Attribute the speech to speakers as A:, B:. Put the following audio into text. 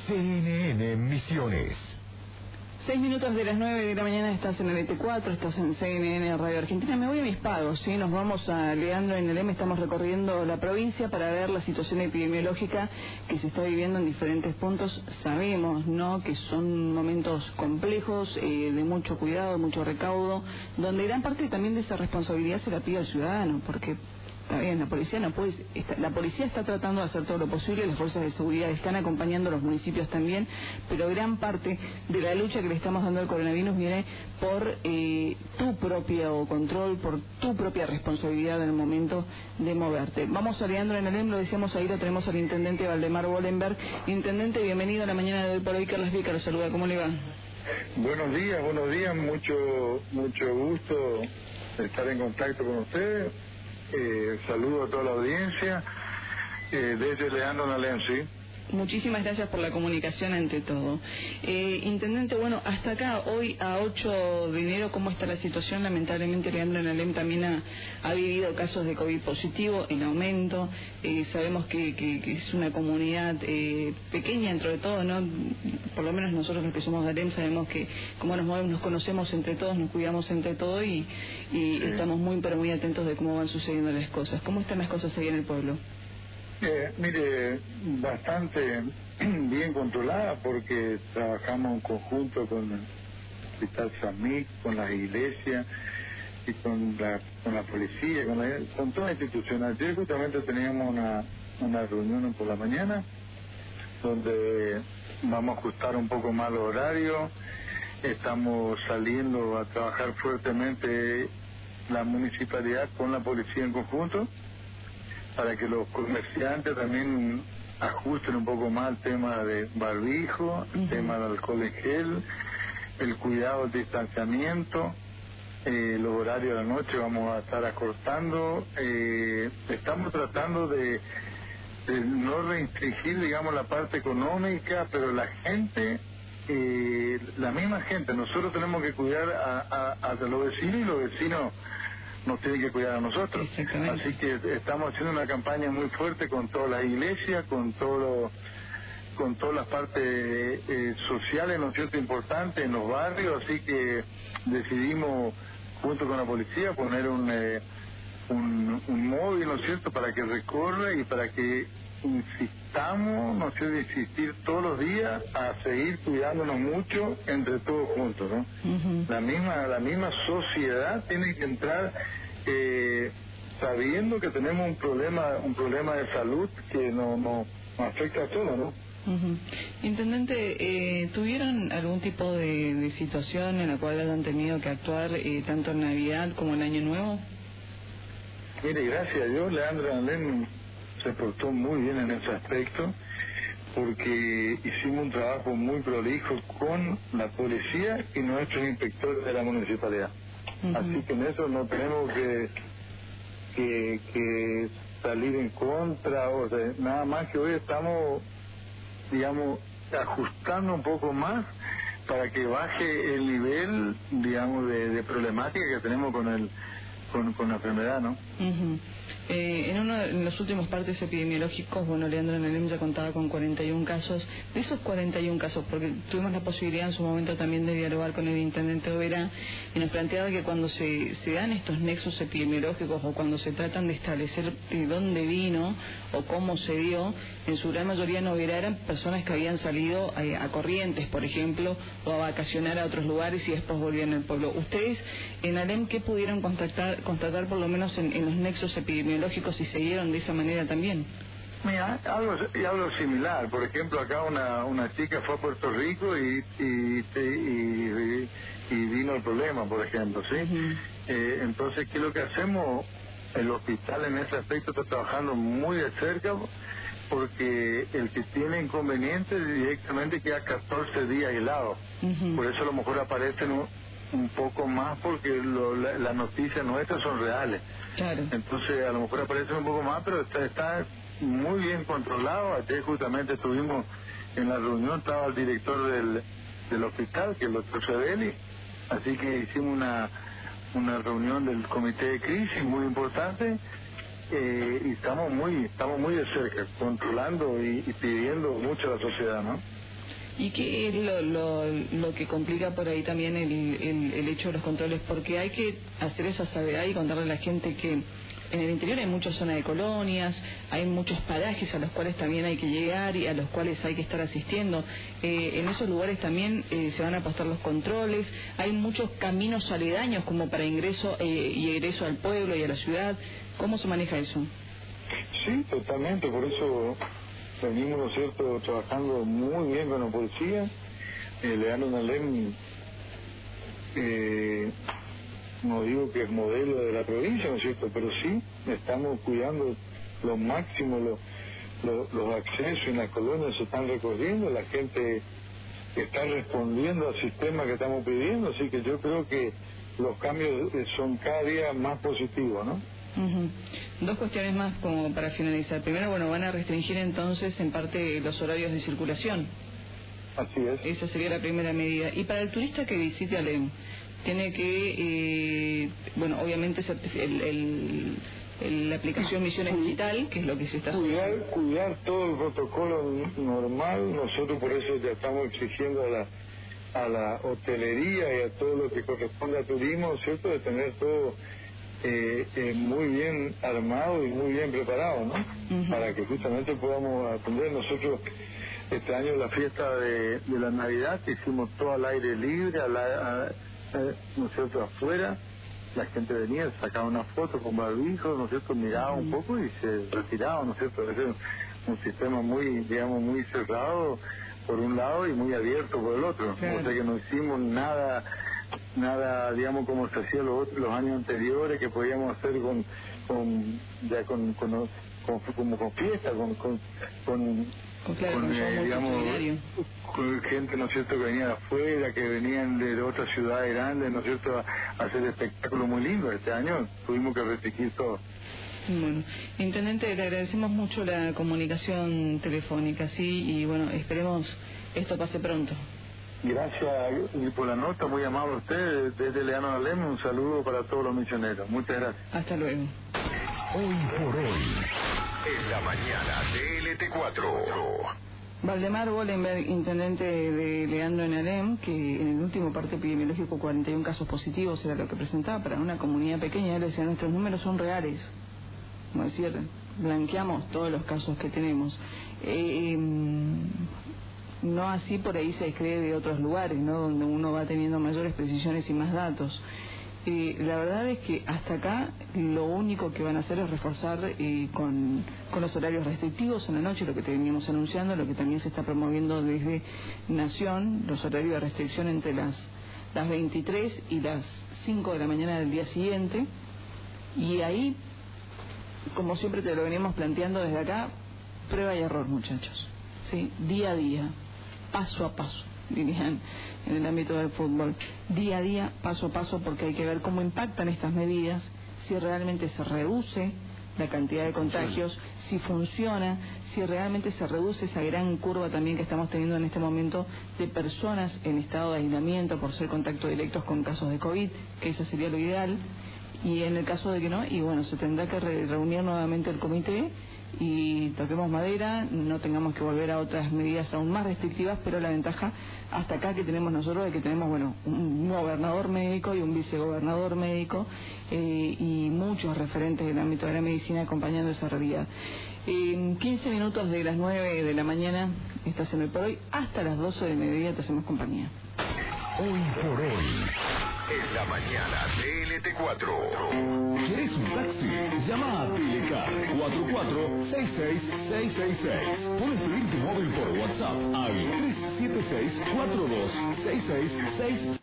A: CNN Misiones.
B: 6 minutos de las 9 de la mañana, estás en el ET4, estás en CNN Radio Argentina. Me voy a mis pagos, ¿sí? Nos vamos a Leandro en el M, estamos recorriendo la provincia para ver la situación epidemiológica que se está viviendo en diferentes puntos. Sabemos, ¿no?, que son momentos complejos, de mucho cuidado, de mucho recaudo, donde gran parte también de esa responsabilidad se la pide al ciudadano, porque está bien, la policía no puede, la policía está tratando de hacer todo lo posible, las fuerzas de seguridad están acompañando a los municipios también, pero gran parte de la lucha que le estamos dando al coronavirus viene por tu propio control, por tu propia responsabilidad en el momento de moverte. Vamos a Leandro en el EM, lo decíamos ahí, lo tenemos al intendente Valdemar Bolenberg. Intendente, bienvenido a la mañana de hoy por hoy. Carlos Vica lo saluda, ¿cómo le va?
C: Buenos días, mucho gusto estar en contacto con ustedes. Saludo a toda la audiencia desde Leandro Nalén, ¿sí?
B: Muchísimas gracias por la comunicación ante todo. Intendente, bueno, hasta acá, hoy a 8 de enero, ¿cómo está la situación? Lamentablemente Leandro Nalén también ha vivido casos de COVID positivo en aumento. Sabemos que es una comunidad pequeña dentro de todo, ¿no? Por lo menos nosotros los que somos de Alem sabemos que como nos movemos, nos conocemos entre todos, nos cuidamos entre todos y estamos muy pero muy atentos de cómo van sucediendo las cosas. ¿Cómo están las cosas ahí en el pueblo?
C: Mire, bastante bien controlada, porque trabajamos en conjunto con el Hospital San Miguel, con las iglesias y con la policía, con toda la institución. Ayer justamente teníamos una reunión por la mañana donde vamos a ajustar un poco más los horarios. Estamos saliendo a trabajar fuertemente la municipalidad con la policía en conjunto, para que los comerciantes también ajusten un poco más el tema de barbijo, el tema del alcohol en gel, el cuidado del distanciamiento, los horarios de la noche vamos a estar acortando. Estamos tratando de no restringir, digamos, la parte económica, pero la gente, la misma gente, nosotros tenemos que cuidar a los vecinos, y los vecinos nos tienen que cuidar a nosotros. Así que estamos haciendo una campaña muy fuerte con todas las iglesias, con todas las partes sociales, ¿no es cierto?, importantes en los barrios. Así que decidimos, junto con la policía, poner un móvil, ¿no es cierto?, para que recorra y para que insistamos, ¿no es cierto?, insistir todos los días a seguir cuidándonos mucho entre todos juntos, ¿no? La misma sociedad tiene que entrar sabiendo que tenemos un problema de salud que nos afecta a todos, ¿no?
B: Intendente, ¿tuvieron algún tipo de situación en la cual hayan tenido que actuar tanto en Navidad como en Año Nuevo?
C: Mire, gracias a Dios, Leandro Nalén se portó muy bien en ese aspecto, porque hicimos un trabajo muy prolijo con la policía y nuestros inspectores de la municipalidad. Así que en eso no tenemos que salir en contra, o sea, nada más que hoy estamos, digamos, ajustando un poco más para que baje el nivel, digamos, de problemática que tenemos con la enfermedad, ¿no?
B: En los últimos partes epidemiológicos, bueno, Leandro Nalén ya contaba con 41 casos. De esos 41 casos, porque tuvimos la posibilidad en su momento también de dialogar con el intendente Oberá, y nos planteaba que cuando se dan estos nexos epidemiológicos, o cuando se tratan de establecer de dónde vino o cómo se dio, en su gran mayoría en Oberá eran personas que habían salido a Corrientes, por ejemplo, o a vacacionar a otros lugares y después volvían al pueblo. ¿Ustedes en Alem qué pudieron constatar por lo menos en los nexos epidemiológicos, y se dieron de esa manera también?
C: Mira, algo similar. Por ejemplo, acá una chica fue a Puerto Rico y vino el problema, por ejemplo, ¿sí? Entonces, ¿qué es lo que hacemos? El hospital en ese aspecto está trabajando muy de cerca, porque el que tiene inconveniente directamente queda 14 días aislado. Por eso a lo mejor aparecen un poco más, porque las noticias nuestras son reales. Claro. Entonces a lo mejor aparece un poco más, pero está muy bien controlado. Ayer justamente estuvimos en la reunión, estaba el director del hospital, que es el doctor Sebeli, así que hicimos una reunión del comité de crisis muy importante, y estamos muy de cerca, controlando y pidiendo mucho a la sociedad, ¿no?
B: ¿Y qué es lo que complica por ahí también el hecho de los controles? Porque hay que hacer esa salvedad y contarle a la gente que en el interior hay muchas zonas de colonias, hay muchos parajes a los cuales también hay que llegar y a los cuales hay que estar asistiendo. En esos lugares también se van a pasar los controles, hay muchos caminos aledaños como para ingreso y egreso al pueblo y a la ciudad. ¿Cómo se maneja eso?
C: Sí, totalmente, por eso venimos, ¿no es cierto?, trabajando muy bien con la policía. Leandro Alem, no digo que es modelo de la provincia, ¿no es cierto?, pero sí estamos cuidando lo máximo, los accesos en las colonias se están recorriendo, la gente está respondiendo al sistema que estamos pidiendo, así que yo creo que los cambios son cada día más positivos, ¿no?
B: Dos cuestiones más como para finalizar. Primero, bueno, van a restringir entonces en parte los horarios de circulación.
C: Así es.
B: Esa sería la primera medida. Y para el turista que visite Alem, tiene que, bueno, obviamente la aplicación Misiones Digital, que es lo que se está haciendo.
C: Cuidar todo el protocolo normal. Nosotros por eso ya estamos exigiendo a la hotelería y a todo lo que corresponde a turismo, ¿cierto?, de tener todo muy bien armado y muy bien preparado, ¿no? Para que justamente podamos atender. Nosotros este año la fiesta de la Navidad que hicimos todo al aire libre, nosotros afuera, la gente venía, sacaba una foto con barbijo, ¿no es cierto?, miraba un poco y se retiraba, ¿no es cierto? Es un sistema muy, digamos, muy cerrado por un lado y muy abierto por el otro. Claro. O sea que no hicimos nada, digamos, como se hacía los años anteriores, que podíamos hacer con fiesta,
B: digamos,
C: con gente, ¿no es cierto?, que venía de afuera, que venían de otras ciudades grandes, ¿no es cierto?, a hacer espectáculos muy lindos. Este año tuvimos que restringir todo.
B: Bueno, Intendente, le agradecemos mucho la comunicación telefónica, sí, y bueno, esperemos esto pase pronto.
C: Gracias por la nota, muy amable a usted. Desde Leandro Alem, un saludo para todos los misioneros. Muchas gracias.
B: Hasta luego.
A: Hoy por hoy, en la mañana de LT4.
B: Valdemar Bollenberg, intendente de Leandro en Alem, que en el último parte epidemiológico 41 casos positivos era lo que presentaba para una comunidad pequeña. Él decía, nuestros números son reales. Como decir, blanqueamos todos los casos que tenemos. No así por ahí se cree de otros lugares, ¿no?, donde uno va teniendo mayores precisiones y más datos. La verdad es que hasta acá lo único que van a hacer es reforzar con los horarios restrictivos en la noche, lo que teníamos anunciando, lo que también se está promoviendo desde Nación, los horarios de restricción entre las 23 y las 5 de la mañana del día siguiente. Y ahí, como siempre te lo venimos planteando desde acá, prueba y error, muchachos, ¿sí? Día a día, paso a paso, dirían en el ámbito del fútbol, día a día, paso a paso, porque hay que ver cómo impactan estas medidas, si realmente se reduce la cantidad de contagios, si funciona, si realmente se reduce esa gran curva también que estamos teniendo en este momento de personas en estado de aislamiento por ser contacto directos con casos de COVID, que eso sería lo ideal. Y en el caso de que no, y bueno, se tendrá que reunir nuevamente el comité y toquemos madera, no tengamos que volver a otras medidas aún más restrictivas, pero la ventaja hasta acá que tenemos nosotros es que tenemos, bueno, un gobernador médico y un vicegobernador médico y muchos referentes del ámbito de la medicina acompañando esa realidad. En 15 minutos de las 9 de la mañana estás en Hoy por Hoy, hasta las 12 del mediodía te hacemos compañía.
A: Hoy por hoy, en la mañana de LT4. ¿Quieres un taxi? Llama a Telecar 4466666. Puedes pedir tu móvil por WhatsApp al 376-426666.